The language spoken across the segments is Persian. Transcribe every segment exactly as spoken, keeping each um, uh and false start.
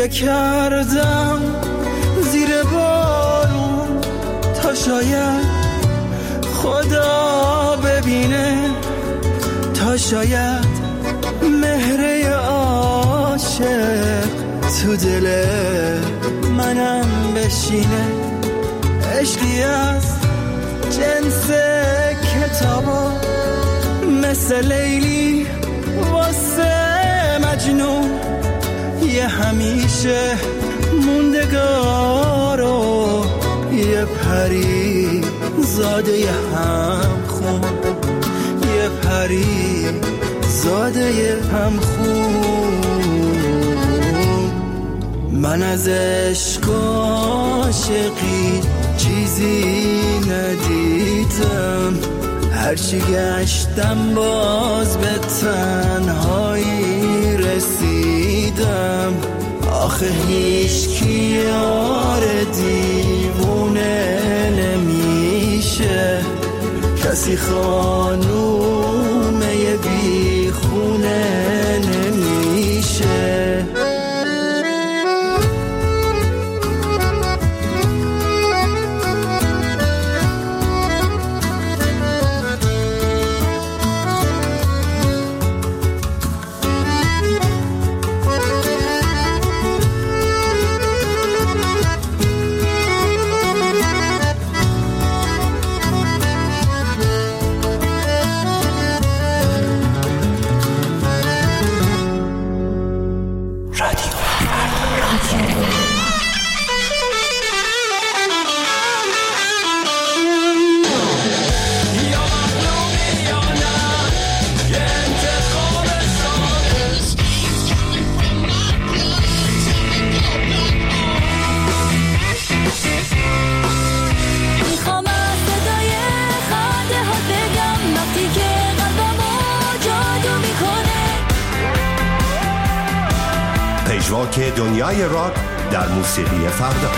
گریه کردم زیر بارون تا شاید خدا ببینه، تا شاید مهر عاشق تو دل منم بشینه. عشقی از جنس کتابا مثل لیلی واسه مجنون، یه همیشه موندگارو، یه پری زاده یه هم خون، یه پری زاده یه هم خون. من از عشق عاشقی چیزی ندیدم، هرچی گشتم باز به تنهایی رسیدم. آخه هیچ کی یار دیوونه نمیشه، کسی خانومه بی خونه نمیشه. پژواک دنیای راک در موسیقی فردا.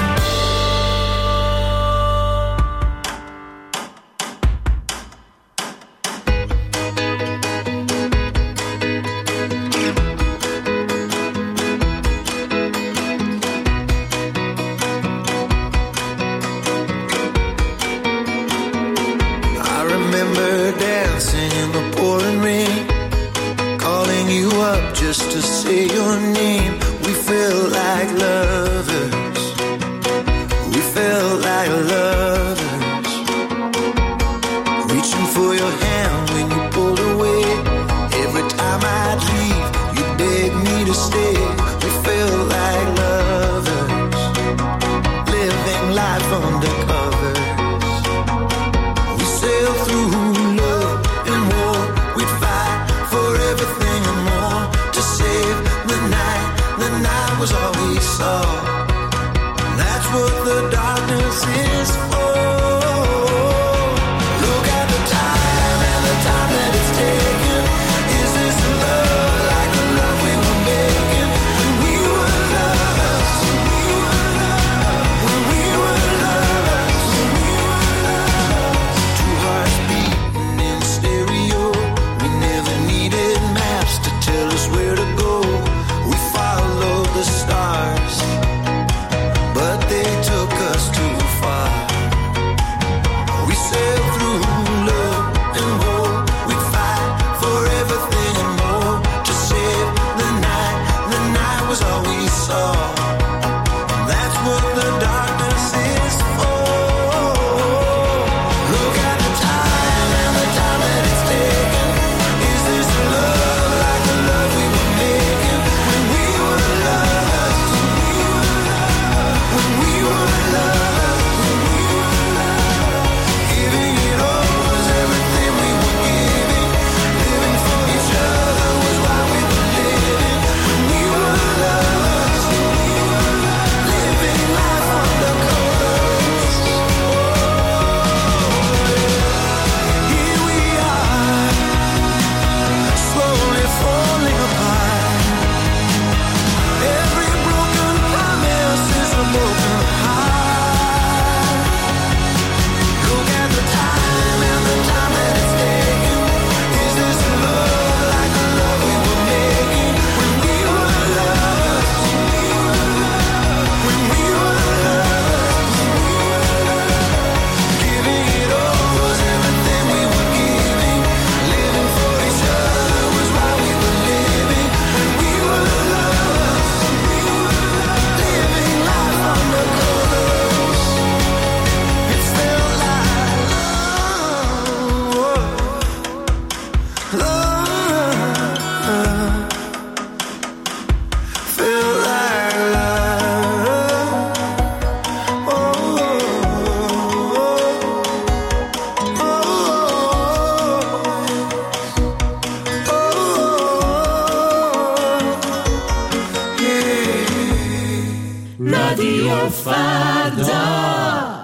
رادیو فردا.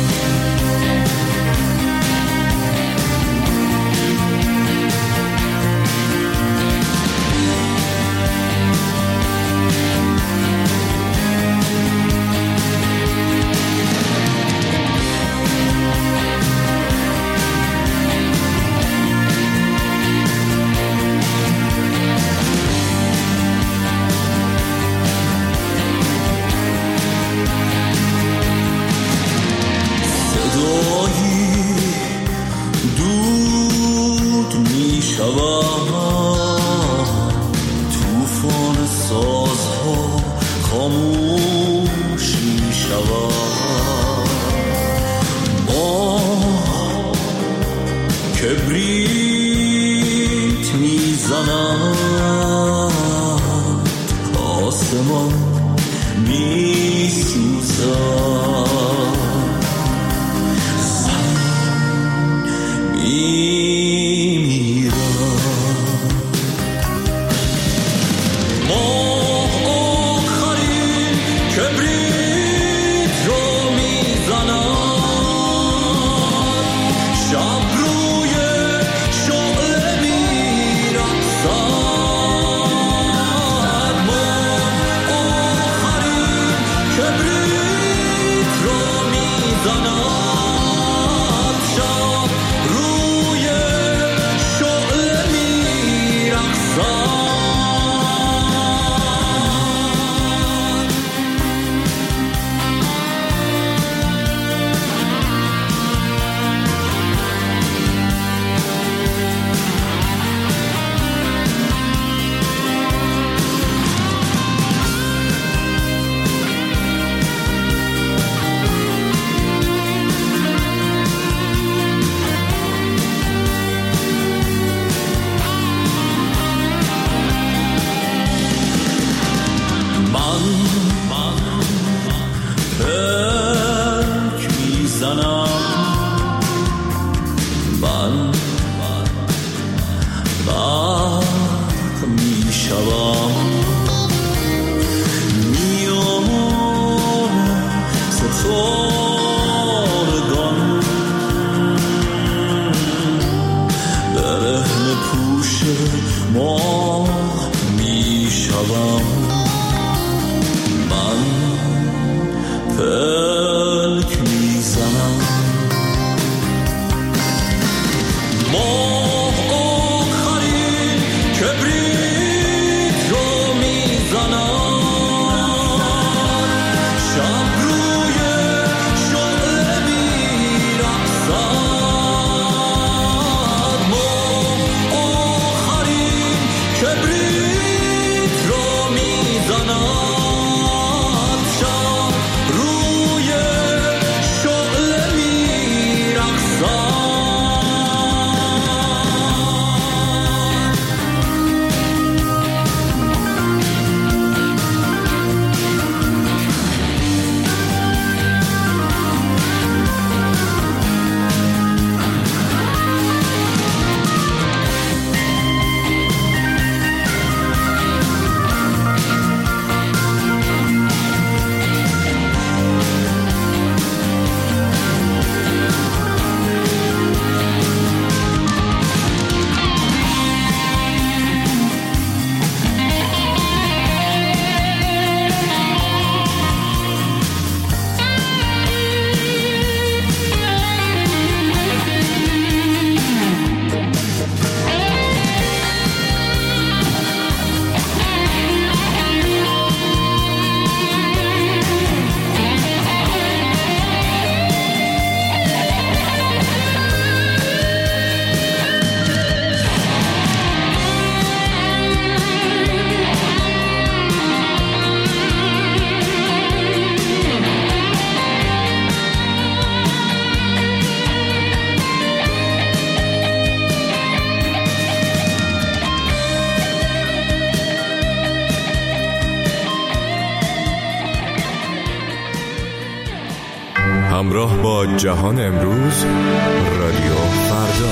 همراه با جهان امروز، رادیو فردا.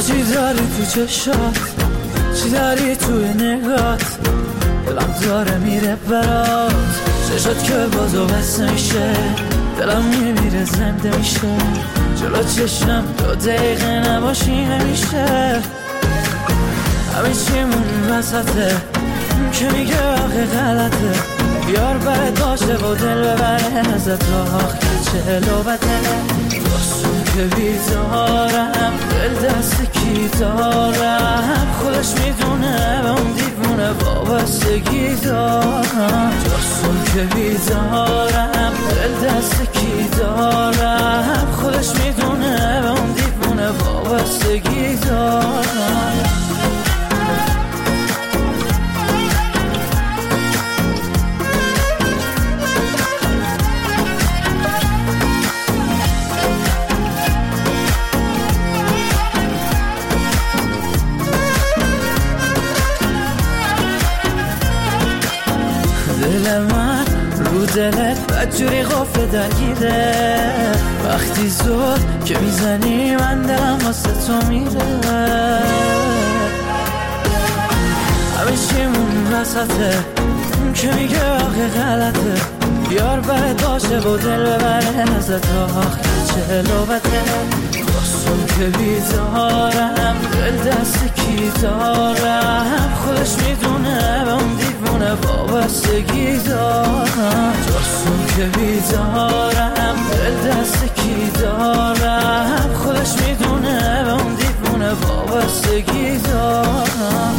چی داری تو چشات، چی داری توی نگات، دلم داره میره برات، چشات که بازو بس میشه، دلم میمیره زنده میشه، جلو چشم دو دقیقه نباشی نمیشه، همه چیمون وسطه که میگه آخه غلطه، بیار برد باشه و دل ببره ازت را آخ که چه لوبته، داستون که بیزارم دل دست کی دارم، خودش میدونه به اون دیوونه وابستگی دارم، داستون که بیزارم دل دست کی دارم، خودش میدونه به اون دیوونه وابستگی دارم. دل من رو دلت بدجوری غفله درگیره، وقتی زود که میزنی من دلم واسه تو میره، همه چیمون وسطه که میگه آخه غلطه، بیار برد باشه و دل ببره ازت آخ که چه لوبته، داستون که بیزارم دل دست کی دارم، خودش میدونه به اون دیوونه وابستگی دارم، داستون که بیزارم دل دست کی دارم، خودش میدونه به اون دیوونه وابستگی دارم.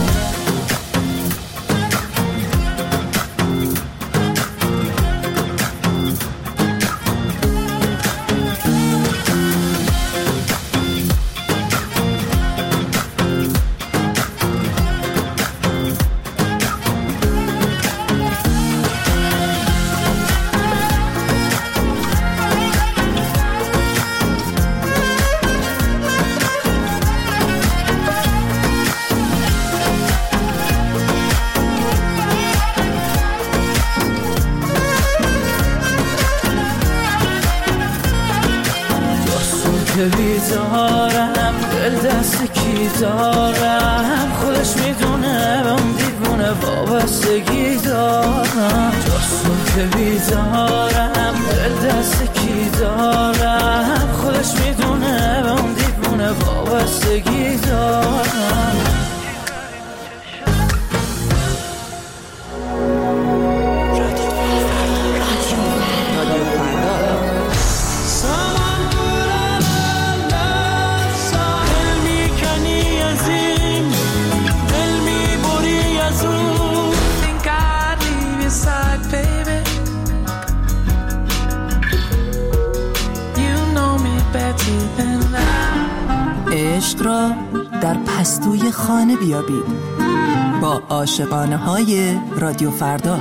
که بیزارم دل دست کی دارم، خودش میدونه به اون دیوونه وابستگی دارم، داستون که بیزارم دل دست کی دارم، خودش میدونه به اون دیوونه وابستگی دارم. عشق را در پستوی خانه بیابید با عاشقانه های رادیو فردا.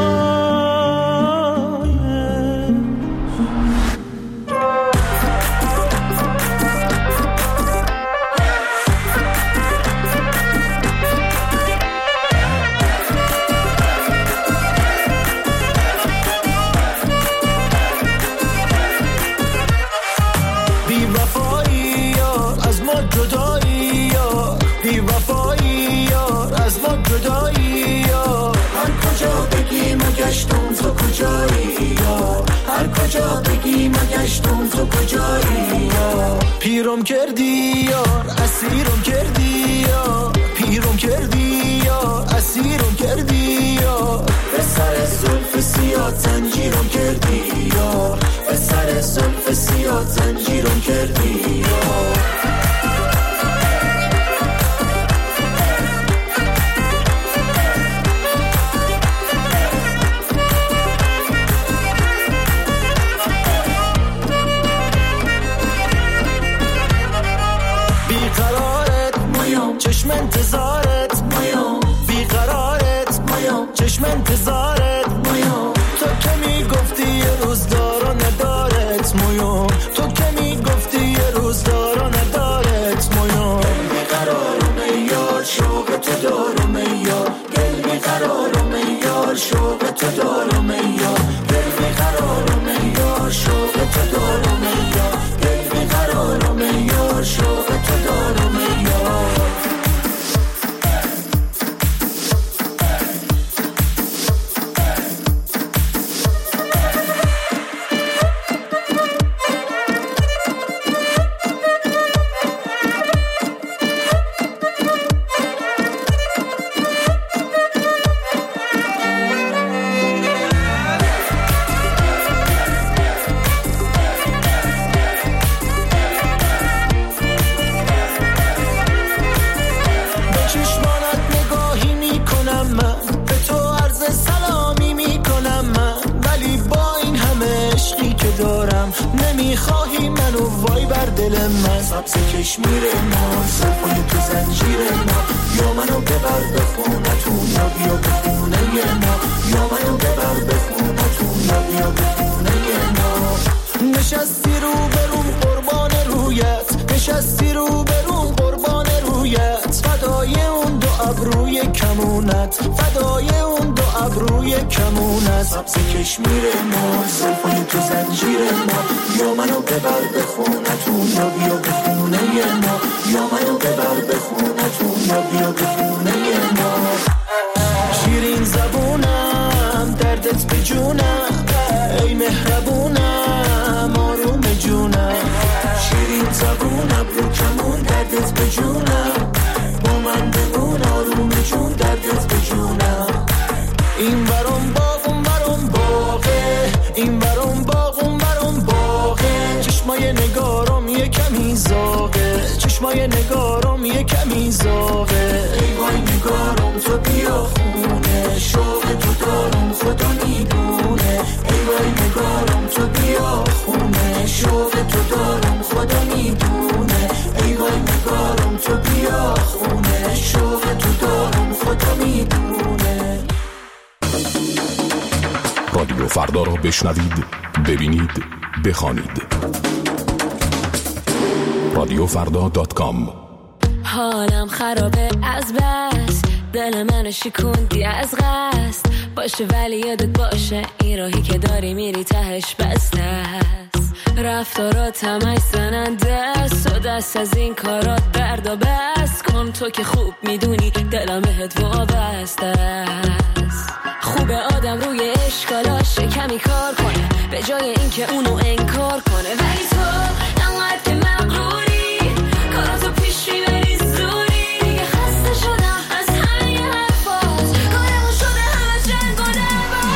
تو کجایی یا هر کجا بگی مگشتون تو کجایی یا پیرم کردی یار اسیرم کردی یا پیرم کردی یا اسیرم کردی یا به سر زلف سیاه زنجیرم کردی یا به سر زلف سیاه زنجیرم کردی یا چشم انتظارت مایام بیقرارت مایام چشم انتظارت مایام تو که میگفتی یه روز دارا ندارت مایام تو که میگفتی یه روز دارا ندارت مایام بیقرارم یار شوق تو دارم یار دل بیقرارم یار شوق تو دارم یار دل بیقرارم یار شوق تو دارم یار دل بیقرارم یار شوق تو دارم یار میخواهی منو وای بر دل من، سبز کشمیر ما، زلفای تو زنجیر ما، یا منو ببر به خونتون یا بیا به خونه ما، یا منو ببر به خونتون یا بیا به خونه ما. نشستی رو بروم قربان رویت، نشستی رو بروم قربان رویت، فدای اون دو ابروی کمونت، فدای اون دو ابروی کمونت، سبز کشمیر ما، زلفای تو زنجیر ما، یا منو ببر به خونتون یا بیا به خونه ما، یا منو ببر به خونتون یا بیا به خونه ما. شیرین زبونم دردت به جونم، ای مهربونم آروم جونم، شیرین زبونم رو کمون دردت به جونم، با من بمون آروم جون دردت به جونم. این برام باغ اون برام باغه، این برام باغ اون برام باغه، چشمای نگارم یه کمی زاغه، چشمای نگارم یه کمی زاغه. ای وای نگارم تو بیا خونه، شوق تو دارم خدا میدونه، ای وای نگارم تو بیا خونه، شوق تو دارم خدا میدونه، ای وای نگارم تو بیا خونه، شوق تو دارم خدا میدونه. رادیو فردا را بشنوید، ببینید، بخوانید. رادیو فردا دات کام. حالم خرابه از بس، دل منو شکوندی از قصد، باشه ولی یادت باشه این راهی که داری میری تهش بسته است، رفتارات همش زننده است و دست از این کارات بردا بس کن، تو که خوب میدونی دلم بهت وابسته است. خوبه آدم روی اشکالاش کمی کار کنه به جای اینکه اونو انکار کنه، ولی تو انقدر که مغروری کاراتو پیش میبری زوری، دیگه خسته شدم از همه حرفات، کارمون شده همه جنگ و دعوا.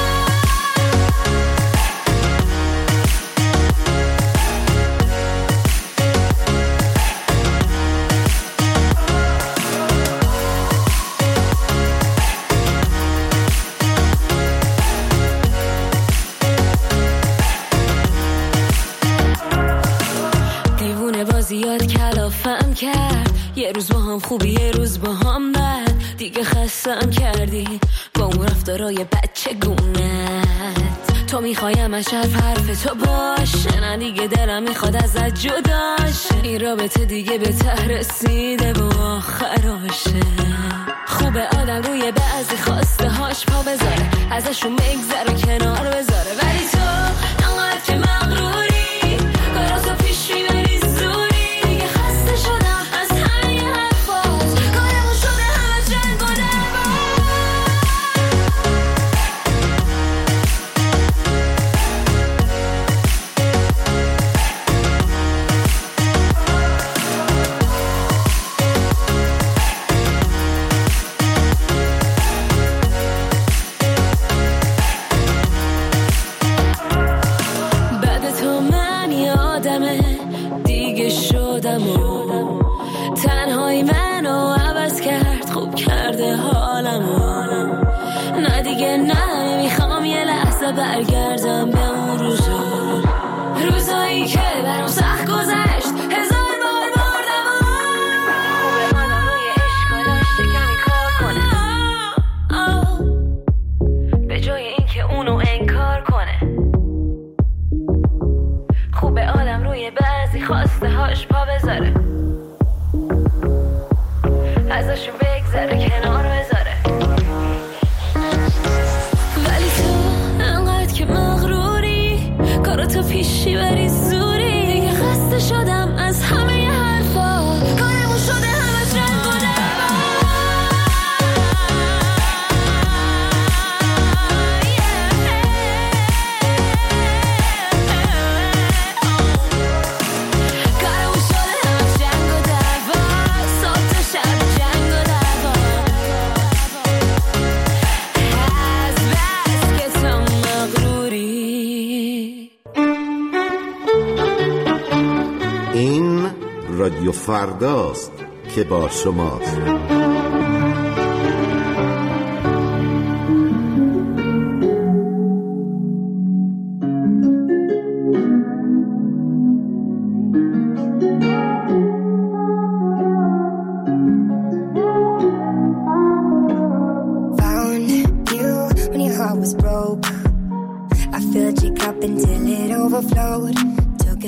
زیاد کلافم کرد، یه روز با هم خوبی یه روز با هم بد، دیگه خستم کردی با اون رفتارای بچه گونت، تو میخوایم از شرف حرف تو باشه، نه دیگه دلم میخواد ازت جداشه، این رابطه دیگه به ته رسیده و آخراشه. خوبه آدم روی بعضی خواسته هاش پا بذاره، ازشون بگذره کنار بذاره، ولی تو انقدر که مغروری کاراتو پیش میبری زوری، شدم از همه حرفات، کارمون شده همه جنگ و دعوا. بعد تو من یادمه دیگه شدم و تنهایی منو عوض کرد، خوب کرده حالمو، نه دیگه نه نمیخوام یه لحظه برگردم به اون روزا، روزایی که برام سخت گذشت، هزار بار بردم و خوبه آدم روی اشکالاش کمی کار کنه به جای اینکه اونو انکار کنه، خوبه آدم روی بعضی خواسته هاش پا بذاره، ازشون بگذره کنار بذاره، ولی تو انقدر که مغروری کاراتو پیشی بری زوری، دیگه خسته شدم از همه حرفا، کارمون شده همه جنگ و دعوا. کارمون شده همه جنگ و دعوا، صبح تا شب جنگ و دعوا، از بس که تو مغروری. این رادیو فرداست که با شماست.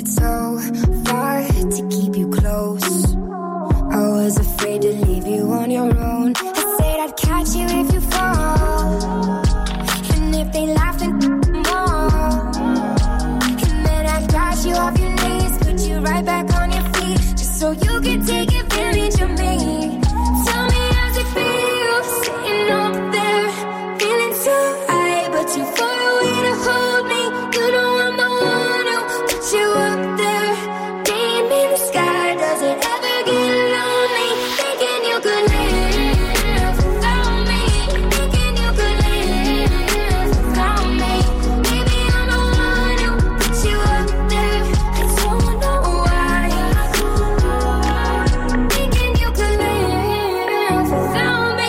waited so far to keep you close. I was afraid to leave you on your own. I said I'd catch you if you fall, and if they laughed and more, and then I got you off your knees, put you right back on your feet, just so you could take advantage of me. Tell me how's it feel sitting up there, feeling so high but too far away to hold me. You know I'm the one who put you up there, game in the sky. Does it ever get lonely thinking you could live without me? Thinking you could live without me. Maybe I'm the one who put you up there. I don't know why. Thinking you could live without me,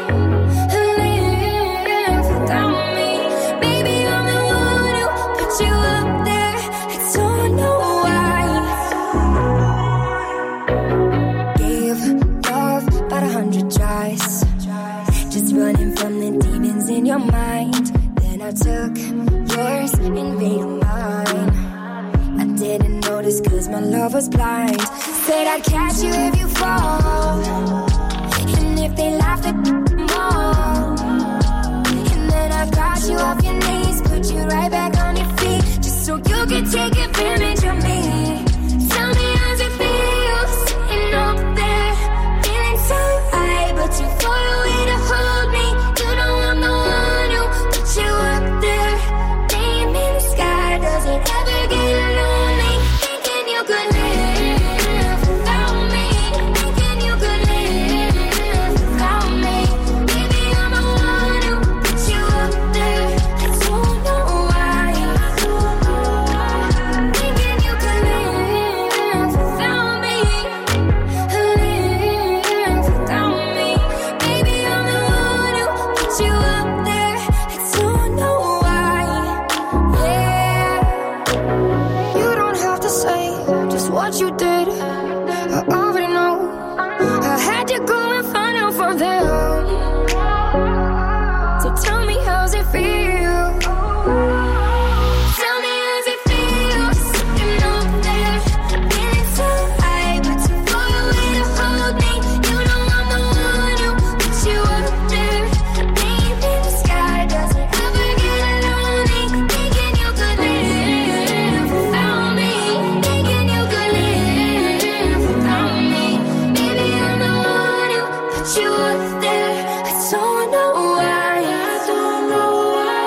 live without me. Maybe I'm the one who put you up there. I don't know why. Gave love about a hundred tries, just running from the demons in your mind. Then I took yours and made them mine. I didn't notice cause my love was blind. Said I'd catch you if you fall, and if they laughed at more, and then I got you off your knees, put you right back on your feet, just so you could take advantage of me. Tell me how's it feel sitting up there, feeling so high but too far away to hold me. You know I'm the one who put you up there, name in the sky. Does it ever get lonely thinking you could live without me? Thinking you could live without me. Maybe I'm the one who put you up there. I don't know why. Thinking you could live without me, live without me. Maybe I'm the one who put you up there. I don't know why. Yeah, you don't have to say just what you did. I already know. I had to go and find out from them. So tell me how's it feel? Tell me how's it feel sitting up there, feeling so high but too far away to hold me. You know I'm the one who put you up there, name in the sky. Does it ever get lonely thinking you could live without me? Thinking you could live without me. Maybe I'm the one who put you up there. I don't know why. I don't know why.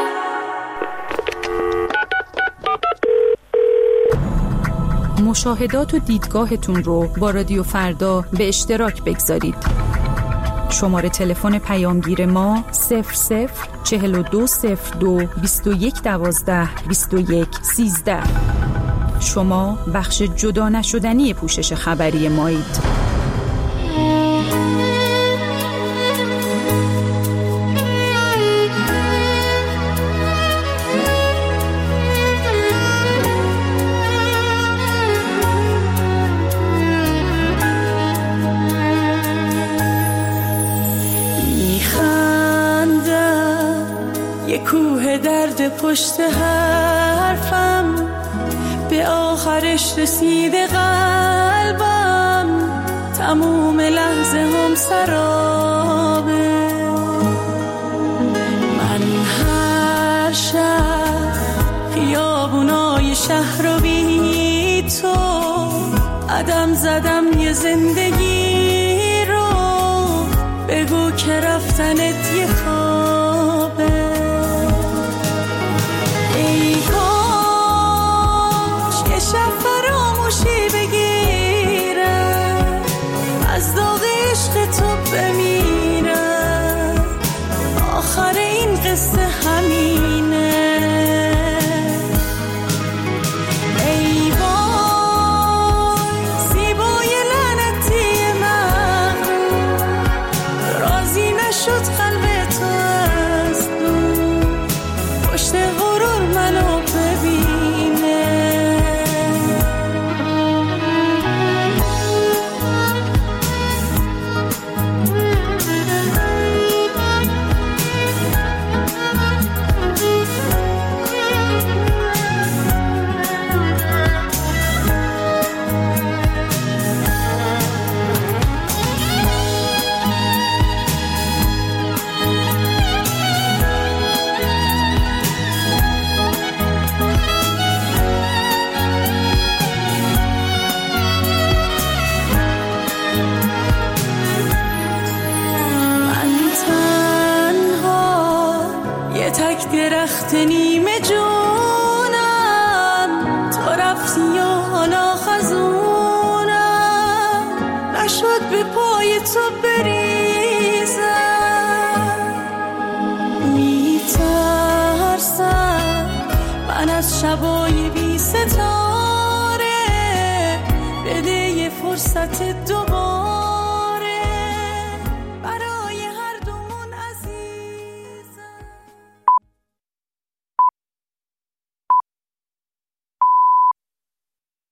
مشاهدات و دیدگاهتون رو با رادیو فردا به اشتراک بگذارید. شماره تلفن پیامگیر ما صفر صفر چهل و دو صفر دو بیست و یک دوازده بیست و یک سیزده. شما بخش جدا نشدنی پوشش خبری مایید. یه کوه درد پشت حرفم، به آخرش رسیده قلبم، تموم لحظه هم سرابه. من هر شب خیابونای شهر رو بی تو عدم زدم یه زندگی رو، بگو که رفتنت یه خوابه. ای کاش یه شب فراموشی بگیرم، از داغ عشق تو بمیرم، آخر این قصه همینه. ای وای زیبای لعنتی من، راضی نشد قلب تو رفتی یا حالا خزونم نشد به پای تو بریزم. میترسم من از شبای بی ستاره بده یه فرصت دوباره